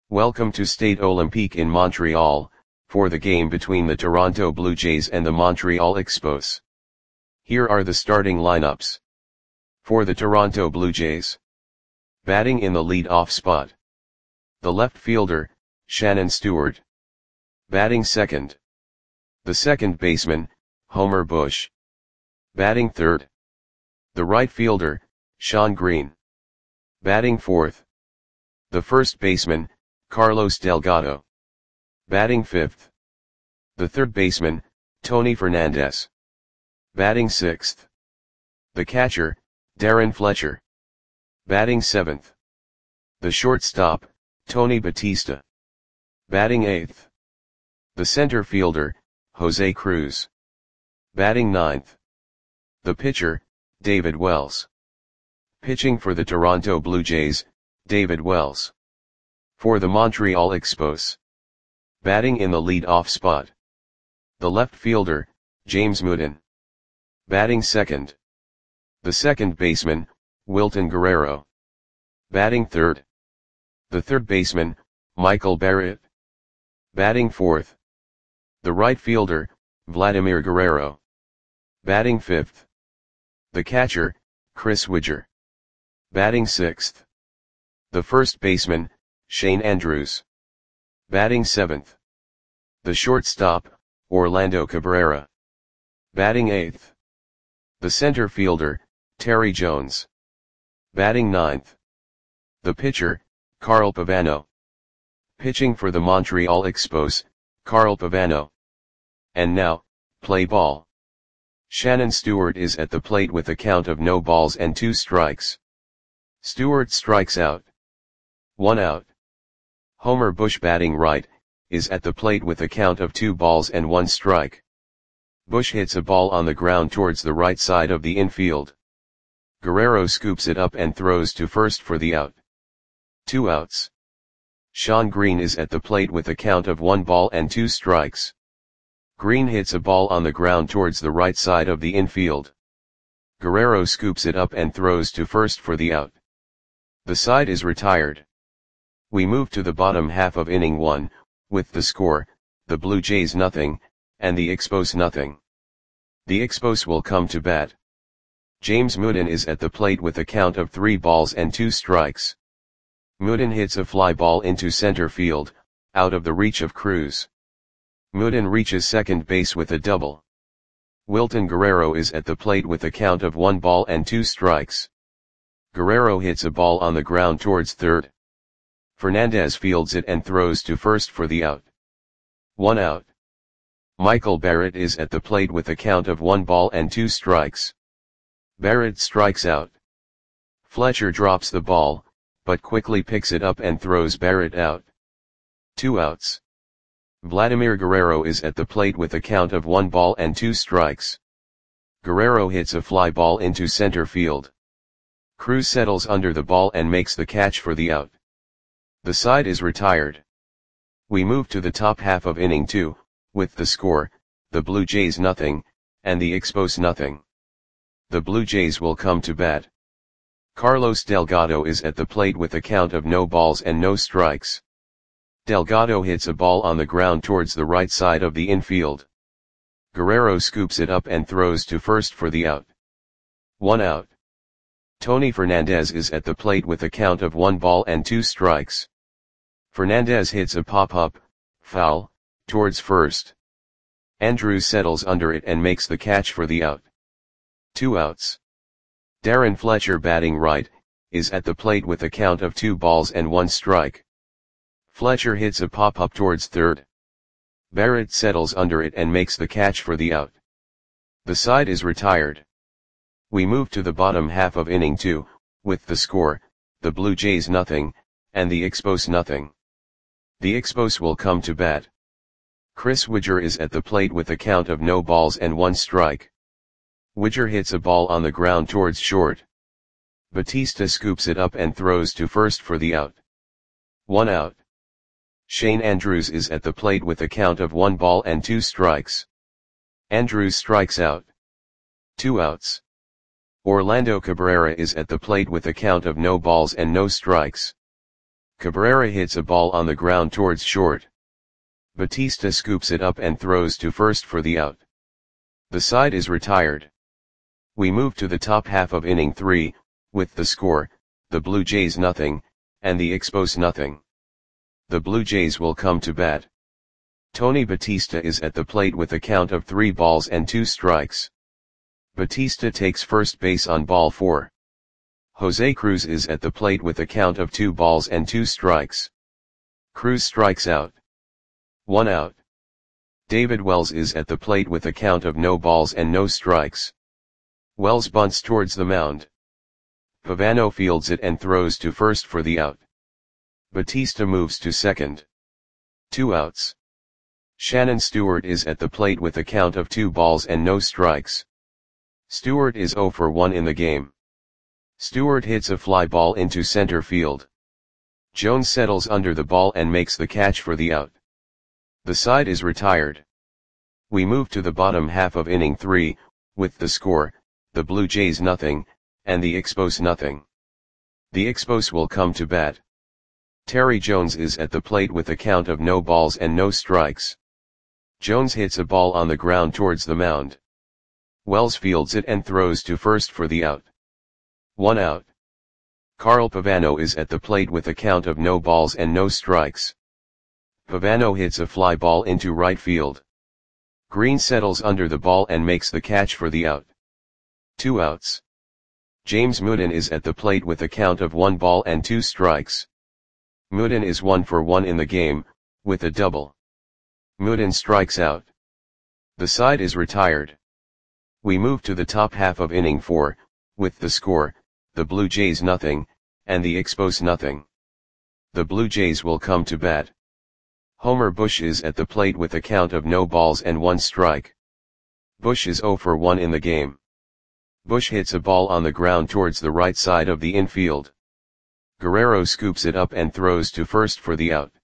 Welcome to Stade Olympique in Montreal, for the game between the Toronto Blue Jays and the Montreal Expos. Here are the starting lineups. For the Toronto Blue Jays. Batting in the lead-off spot. The left fielder, Shannon Stewart. Batting second. The second baseman, Homer Bush. Batting third. The right fielder, Shawn Green. Batting fourth. The first baseman, Carlos Delgado. Batting fifth. The third baseman, Tony Fernandez. Batting sixth. The catcher, Darren Fletcher. Batting seventh. The shortstop, Tony Batista. Batting eighth. The center fielder, Jose Cruz. Batting ninth. The pitcher, David Wells. Pitching for the Toronto Blue Jays, David Wells. For the Montreal Expos. Batting in the lead-off spot. The left fielder, James Moudon. Batting second. The second baseman, Wilton Guerrero. Batting third. The third baseman, Michael Barrett. Batting fourth. The right fielder, Vladimir Guerrero. Batting fifth. The catcher, Chris Widger. Batting sixth. The first baseman, Shane Andrews. Batting seventh. The shortstop, Orlando Cabrera. Batting eighth. The center fielder, Terry Jones. Batting ninth. The pitcher, Carl Pavano. Pitching for the Montreal Expos, Carl Pavano. And now, play ball. Shannon Stewart is at the plate with a count of no balls and 2 strikes. Stewart strikes out. 1 out. Homer Bush batting right, is at the plate with a count of 2 balls and 1 strike. Bush hits a ball on the ground towards the right side of the infield. Guerrero scoops it up and throws to first for the out. 2 outs. Shawn Green is at the plate with a count of 1 ball and 2 strikes. Green hits a ball on the ground towards the right side of the infield. Guerrero scoops it up and throws to first for the out. The side is retired. We move to the bottom half of inning 1, with the score, the Blue Jays 0, and the Expos 0. The Expos will come to bat. James Moudon is at the plate with a count of 3 balls and 2 strikes. Moudon hits a fly ball into center field, out of the reach of Cruz. Moudon reaches second base with a double. Wilton Guerrero is at the plate with a count of 1 ball and 2 strikes. Guerrero hits a ball on the ground towards third. Fernandez fields it and throws to first for the out. 1 out. Michael Barrett is at the plate with a count of 1 ball and 2 strikes. Barrett strikes out. Fletcher drops the ball, but quickly picks it up and throws Barrett out. 2 outs. Vladimir Guerrero is at the plate with a count of 1 ball and 2 strikes. Guerrero hits a fly ball into center field. Cruz settles under the ball and makes the catch for the out. The side is retired. We move to the top half of inning 2, with the score, the Blue Jays 0, and the Expos 0. The Blue Jays will come to bat. Carlos Delgado is at the plate with a count of no balls and no strikes. Delgado hits a ball on the ground towards the right side of the infield. Guerrero scoops it up and throws to first for the out. 1 out. Tony Fernandez is at the plate with a count of 1 ball and 2 strikes. Fernandez hits a pop-up, foul, towards first. Andrews settles under it and makes the catch for the out. 2 outs. Darren Fletcher batting right, is at the plate with a count of 2 balls and 1 strike. Fletcher hits a pop-up towards third. Barrett settles under it and makes the catch for the out. The side is retired. We move to the bottom half of inning 2, with the score, the Blue Jays 0, and the Expos 0. The Expos will come to bat. Chris Widger is at the plate with a count of no balls and 1 strike. Widger hits a ball on the ground towards short. Batista scoops it up and throws to first for the out. 1 out. Shane Andrews is at the plate with a count of 1 ball and 2 strikes. Andrews strikes out. 2 outs. Orlando Cabrera is at the plate with a count of no balls and no strikes. Cabrera hits a ball on the ground towards short. Batista scoops it up and throws to first for the out. The side is retired. We move to the top half of inning 3, with the score, the Blue Jays nothing, and the Expos nothing. The Blue Jays will come to bat. Tony Batista is at the plate with a count of 3 balls and 2 strikes. Batista takes first base on ball 4. Jose Cruz is at the plate with a count of 2 balls and 2 strikes. Cruz strikes out. 1 out. David Wells is at the plate with a count of no balls and no strikes. Wells bunts towards the mound. Pavano fields it and throws to first for the out. Batista moves to second. 2 outs. Shannon Stewart is at the plate with a count of 2 balls and no strikes. Stewart is 0 for 1 in the game. Stewart hits a fly ball into center field. Jones settles under the ball and makes the catch for the out. The side is retired. We move to the bottom half of inning 3, with the score, the Blue Jays nothing, and the Expos nothing. The Expos will come to bat. Terry Jones is at the plate with a count of no balls and no strikes. Jones hits a ball on the ground towards the mound. Wells fields it and throws to first for the out. 1 out. Carl Pavano is at the plate with a count of no balls and no strikes. Pavano hits a fly ball into right field. Green settles under the ball and makes the catch for the out. 2 outs. James Mooden is at the plate with a count of 1 ball and 2 strikes. Mooden is 1 for 1 in the game, with a double. Mooden strikes out. The side is retired. We move to the top half of inning 4, with the score, the Blue Jays nothing, and the Expos nothing. The Blue Jays will come to bat. Homer Bush is at the plate with a count of no balls and 1 strike. Bush is 0 for 1 in the game. Bush hits a ball on the ground towards the right side of the infield. Guerrero scoops it up and throws to first for the out.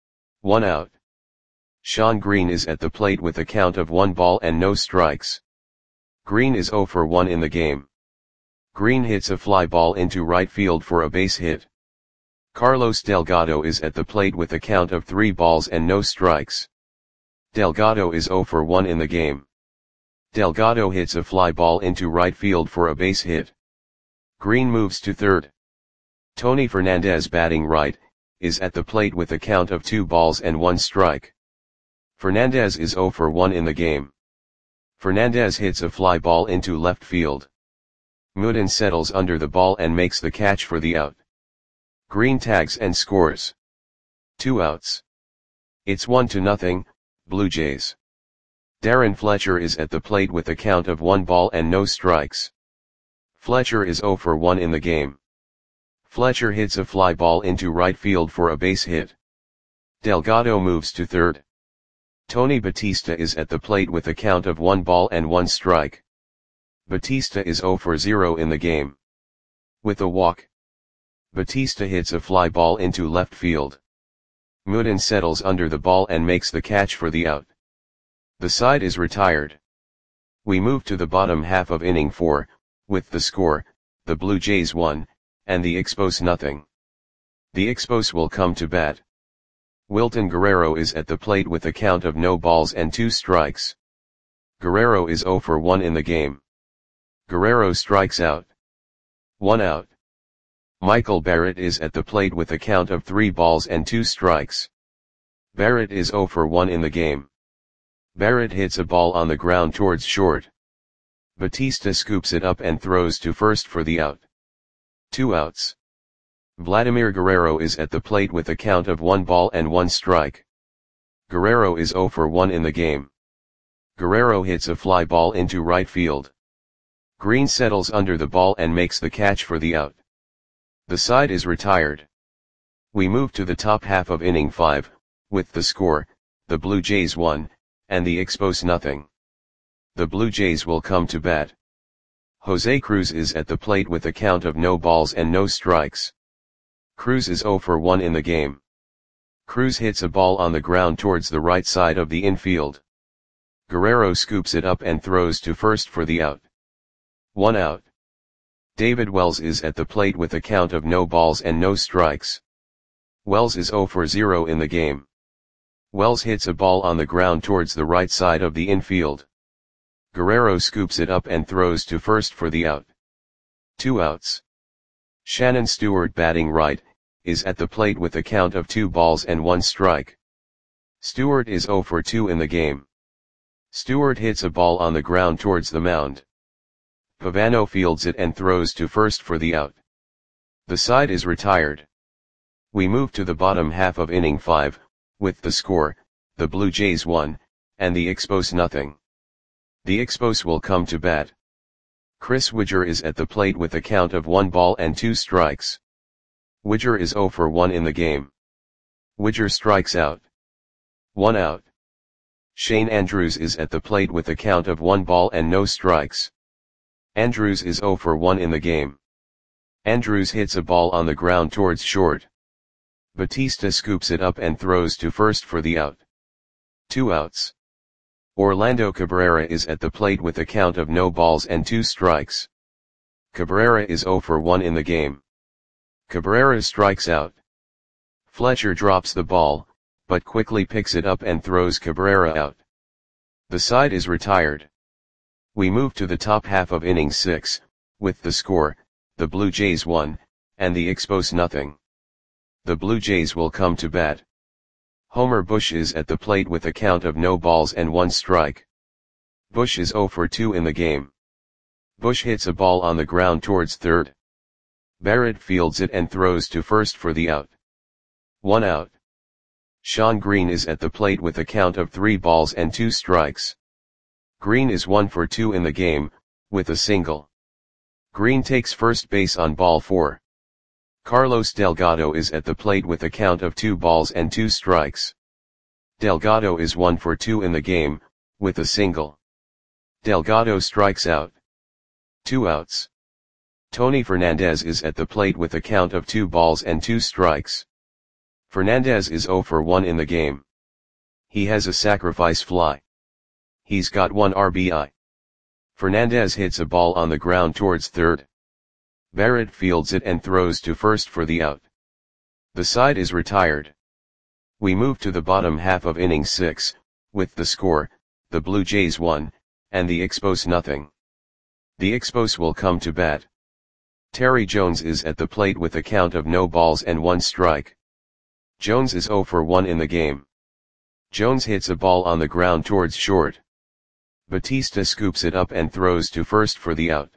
1 out. Sean Green is at the plate with a count of 1 ball and no strikes. Green is 0 for 1 in the game. Green hits a fly ball into right field for a base hit. Carlos Delgado is at the plate with a count of 3 balls and no strikes. Delgado is 0 for 1 in the game. Delgado hits a fly ball into right field for a base hit. Green moves to third. Tony Fernandez, batting right, is at the plate with a count of 2 balls and 1 strike. Fernandez is 0 for 1 in the game. Fernandez hits a fly ball into left field. Mooden settles under the ball and makes the catch for the out. Green tags and scores. 2 outs. It's 1-0, Blue Jays. Darren Fletcher is at the plate with a count of 1 ball and no strikes. Fletcher is 0 for 1 in the game. Fletcher hits a fly ball into right field for a base hit. Delgado moves to third. Tony Batista is at the plate with a count of 1 ball and 1 strike. Batista is 0 for 0 in the game. With a walk, Batista hits a fly ball into left field. Mooden settles under the ball and makes the catch for the out. The side is retired. We move to the bottom half of inning 4, with the score, the Blue Jays 1, and the Expos nothing. The Expos will come to bat. Wilton Guerrero is at the plate with a count of no balls and 2 strikes. Guerrero is 0 for 1 in the game. Guerrero strikes out. 1 out. Michael Barrett is at the plate with a count of 3 balls and 2 strikes. Barrett is 0 for 1 in the game. Barrett hits a ball on the ground towards short. Batista scoops it up and throws to first for the out. 2 outs. Vladimir Guerrero is at the plate with a count of 1 ball and 1 strike. Guerrero is 0 for 1 in the game. Guerrero hits a fly ball into right field. Green settles under the ball and makes the catch for the out. The side is retired. We move to the top half of inning 5, with the score, the Blue Jays 1, and the Expos nothing. The Blue Jays will come to bat. Jose Cruz is at the plate with a count of no balls and no strikes. Cruz is 0 for 1 in the game. Cruz hits a ball on the ground towards the right side of the infield. Guerrero scoops it up and throws to first for the out. 1 out. David Wells is at the plate with a count of no balls and no strikes. Wells is 0 for 0 in the game. Wells hits a ball on the ground towards the right side of the infield. Guerrero scoops it up and throws to first for the out. 2 outs. Shannon Stewart, batting right, is at the plate with a count of 2 balls and 1 strike. Stewart is 0 for 2 in the game. Stewart hits a ball on the ground towards the mound. Pavano fields it and throws to first for the out. The side is retired. We move to the bottom half of inning 5, with the score, the Blue Jays 1, and the Expos nothing. The Expos will come to bat. Chris Widger is at the plate with a count of 1 ball and 2 strikes. Widger is 0 for 1 in the game. Widger strikes out. 1 out. Shane Andrews is at the plate with a count of 1 ball and no strikes. Andrews is 0 for 1 in the game. Andrews hits a ball on the ground towards short. Batista scoops it up and throws to first for the out. 2 outs. Orlando Cabrera is at the plate with a count of no balls and 2 strikes. Cabrera is 0 for 1 in the game. Cabrera strikes out. Fletcher drops the ball, but quickly picks it up and throws Cabrera out. The side is retired. We move to the top half of inning 6, with the score, the Blue Jays 1, and the Expos nothing. The Blue Jays will come to bat. Homer Bush is at the plate with a count of no balls and 1 strike. Bush is 0 for 2 in the game. Bush hits a ball on the ground towards third. Barrett fields it and throws to first for the out. 1 out. Sean Green is at the plate with a count of 3 balls and 2 strikes. Green is 1 for 2 in the game, with a single. Green takes first base on ball 4. Carlos Delgado is at the plate with a count of 2 balls and 2 strikes. Delgado is 1 for 2 in the game, with a single. Delgado strikes out. 2 outs. Tony Fernandez is at the plate with a count of 2 balls and 2 strikes. Fernandez is 0 for 1 in the game. He has a sacrifice fly. He's got 1 RBI. Fernandez hits a ball on the ground towards third. Barrett fields it and throws to first for the out. The side is retired. We move to the bottom half of inning 6, with the score, the Blue Jays 1, and the Expos nothing. The Expos will come to bat. Terry Jones is at the plate with a count of no balls and 1 strike. Jones is 0 for 1 in the game. Jones hits a ball on the ground towards short. Batista scoops it up and throws to first for the out.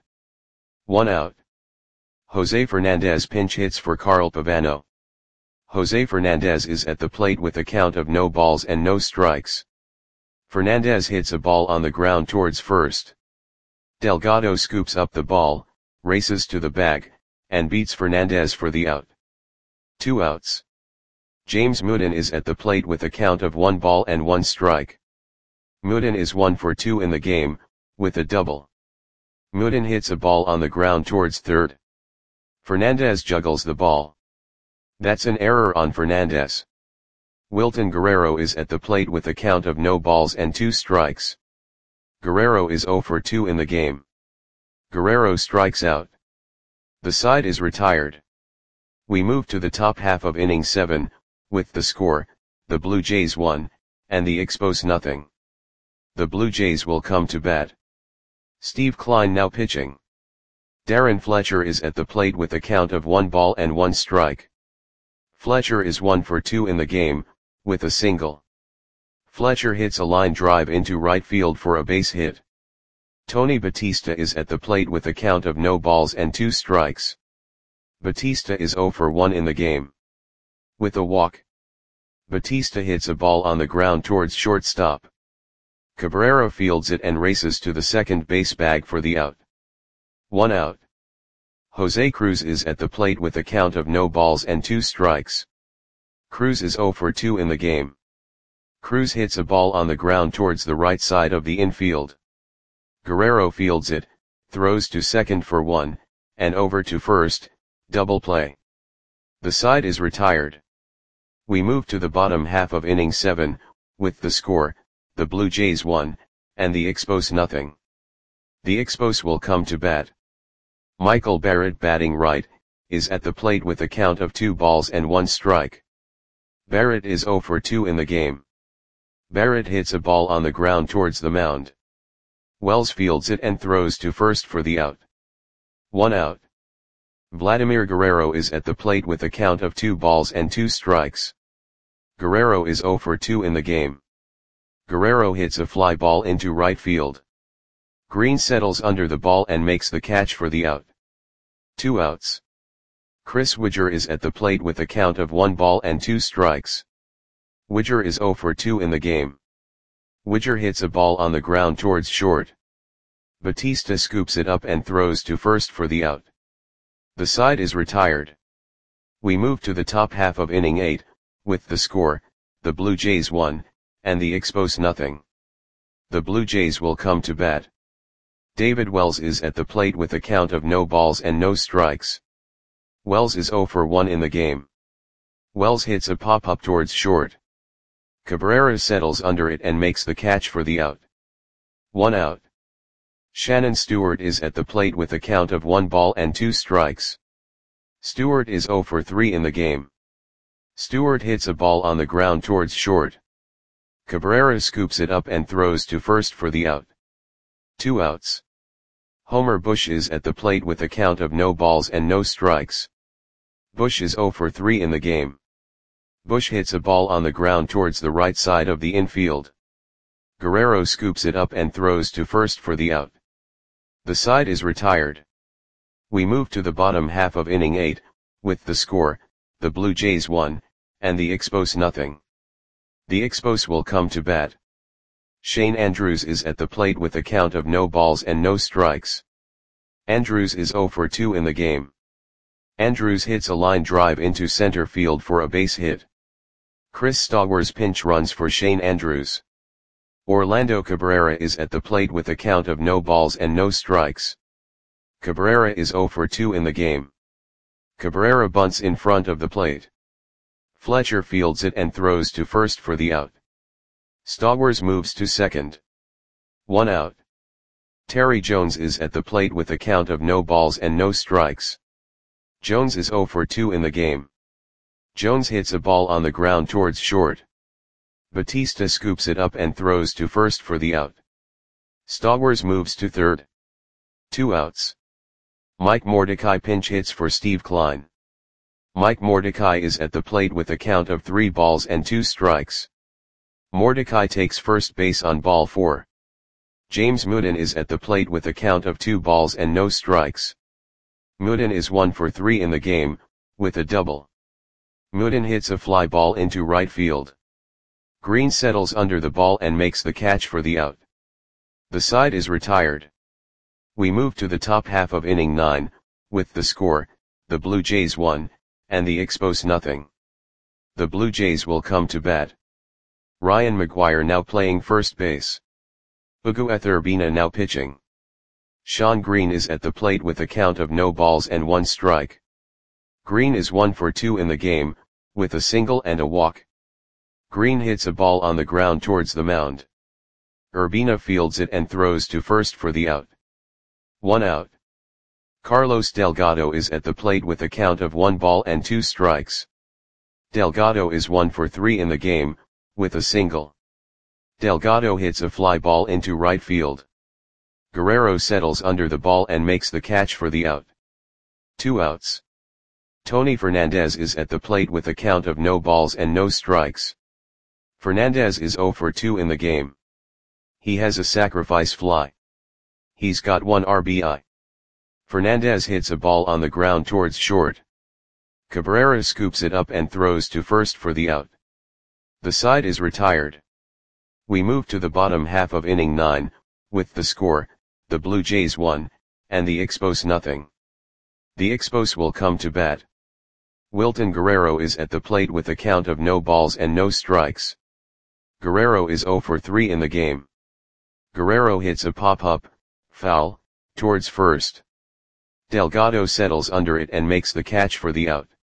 1 out. Jose Fernandez pinch hits for Carl Pavano. Jose Fernandez is at the plate with a count of no balls and no strikes. Fernandez hits a ball on the ground towards first. Delgado scoops up the ball, races to the bag, and beats Fernandez for the out. 2 outs. James Mooden is at the plate with a count of 1 ball and 1 strike. Mooden is 1 for 2 in the game, with a double. Mooden hits a ball on the ground towards third. Fernandez juggles the ball. That's an error on Fernandez. Wilton Guerrero is at the plate with a count of no balls and 2 strikes. Guerrero is 0 for 2 in the game. Guerrero strikes out. The side is retired. We move to the top half of inning 7, with the score, the Blue Jays 1, and the Expos nothing. The Blue Jays will come to bat. Steve Kline now pitching. Darren Fletcher is at the plate with a count of 1 ball and 1 strike. Fletcher is 1 for 2 in the game, with a single. Fletcher hits a line drive into right field for a base hit. Tony Batista is at the plate with a count of no balls and 2 strikes. Batista is 0 for 1 in the game. With a walk. Batista hits a ball on the ground towards shortstop. Cabrera fields it and races to the second base bag for the out. 1 out. Jose Cruz is at the plate with a count of no balls and 2 strikes. Cruz is 0 for 2 in the game. Cruz hits a ball on the ground towards the right side of the infield. Guerrero fields it, throws to second for 1, and over to first, double play. The side is retired. We move to the bottom half of inning 7, with the score, the Blue Jays 1, and the Expos nothing. The Expos will come to bat. Michael Barrett, batting right, is at the plate with a count of 2 balls and 1 strike. Barrett is 0 for 2 in the game. Barrett hits a ball on the ground towards the mound. Wells fields it and throws to first for the out. 1 out. Vladimir Guerrero is at the plate with a count of 2 balls and 2 strikes. Guerrero is 0 for 2 in the game. Guerrero hits a fly ball into right field. Green settles under the ball and makes the catch for the out. 2 outs. Chris Widger is at the plate with a count of 1 ball and 2 strikes. Widger is 0 for 2 in the game. Widger hits a ball on the ground towards short. Batista scoops it up and throws to first for the out. The side is retired. We move to the top half of inning 8, with the score, the Blue Jays 1, and the Expos nothing. The Blue Jays will come to bat. David Wells is at the plate with a count of no balls and no strikes. Wells is 0 for 1 in the game. Wells hits a pop-up towards short. Cabrera settles under it and makes the catch for the out. 1 out. Shannon Stewart is at the plate with a count of 1 ball and 2 strikes. Stewart is 0 for 3 in the game. Stewart hits a ball on the ground towards short. Cabrera scoops it up and throws to first for the out. 2 outs. Homer Bush is at the plate with a count of no balls and no strikes. Bush is 0 for 3 in the game. Bush hits a ball on the ground towards the right side of the infield. Guerrero scoops it up and throws to first for the out. The side is retired. We move to the bottom half of inning 8, with the score, the Blue Jays 1, and the Expos nothing. The Expos will come to bat. Shane Andrews is at the plate with a count of no balls and no strikes. Andrews is 0 for 2 in the game. Andrews hits a line drive into center field for a base hit. Chris Stowers pinch runs for Shane Andrews. Orlando Cabrera is at the plate with a count of no balls and no strikes. Cabrera is 0 for 2 in the game. Cabrera bunts in front of the plate. Fletcher fields it and throws to first for the out. Stowers moves to second. 1 out. Terry Jones is at the plate with a count of no balls and no strikes. Jones is 0 for 2 in the game. Jones hits a ball on the ground towards short. Batista scoops it up and throws to first for the out. Stowers moves to third. 2 outs. Mike Mordecai pinch hits for Steve Klein. Mike Mordecai is at the plate with a count of 3 balls and 2 strikes. Mordecai takes first base on ball 4. James Mooden is at the plate with a count of 2 balls and no strikes. Mooden is 1 for 3 in the game, with a double. Mooden hits a fly ball into right field. Green settles under the ball and makes the catch for the out. The side is retired. We move to the top half of inning 9, with the score, the Blue Jays 1, and the Expos nothing. The Blue Jays will come to bat. Ryan McGuire now playing first base. Ugueth Urbina now pitching. Sean Green is at the plate with a count of no balls and 1 strike. Green is 1 for 2 in the game, with a single and a walk. Green hits a ball on the ground towards the mound. Urbina fields it and throws to first for the out. 1 out. Carlos Delgado is at the plate with a count of 1 ball and 2 strikes. Delgado is 1 for 3 in the game, with a single. Delgado hits a fly ball into right field. Guerrero settles under the ball and makes the catch for the out. 2 outs. Tony Fernandez is at the plate with a count of no balls and no strikes. Fernandez is 0 for 2 in the game. He has a sacrifice fly. He's got 1 RBI. Fernandez hits a ball on the ground towards short. Cabrera scoops it up and throws to first for the out. The side is retired. We move to the bottom half of inning 9, with the score, the Blue Jays 1, and the Expos nothing. The Expos will come to bat. Wilton Guerrero is at the plate with a count of no balls and no strikes. Guerrero is 0 for 3 in the game. Guerrero hits a pop-up, foul, towards first. Delgado settles under it and makes the catch for the out.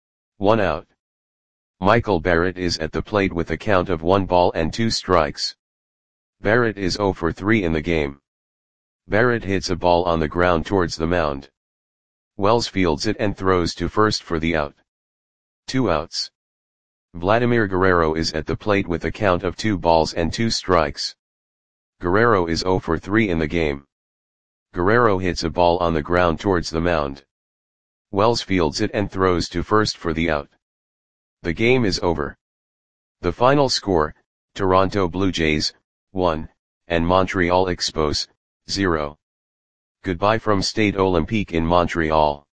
1 out. Michael Barrett is at the plate with a count of 1 ball and 2 strikes. Barrett is 0 for 3 in the game. Barrett hits a ball on the ground towards the mound. Wells fields it and throws to first for the out. 2 outs. Vladimir Guerrero is at the plate with a count of 2 balls and 2 strikes. Guerrero is 0 for 3 in the game. Guerrero hits a ball on the ground towards the mound. Wells fields it and throws to first for the out. The game is over. The final score, Toronto Blue Jays, 1, and Montreal Expos, 0. Goodbye from Stade Olympique in Montreal.